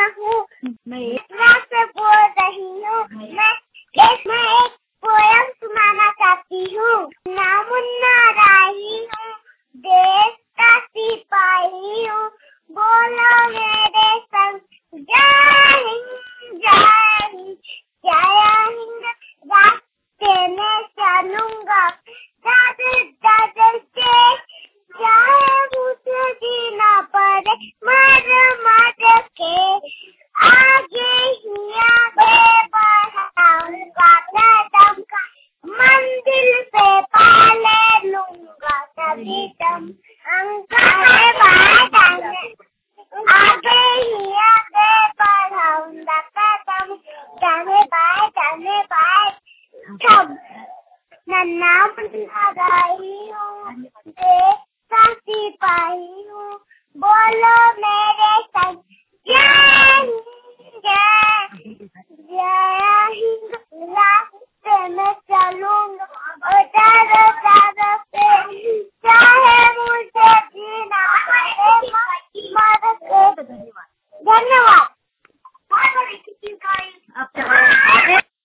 हूँ, मैं से बोल रही हूँ। मैं एक पोयम सुनाना चाहती हूँ। ना मुन्ना राही हूँ, देश का सिपाही हूँ, बोलो मेरे संग जय हिंद जय हिंद जय हिंद। रास्ते में चलूंगा दादर दादर के, चाहे मुझे जीना पड़े मर मर के, आगे ही आगे बढ़ाऊंगा कदम का, मंजिल से पा ले लूंगा तभी दम। आगे ही आगे बढ़ाऊंगा कदम, जाने बाय सब। नन्ना मुन्ना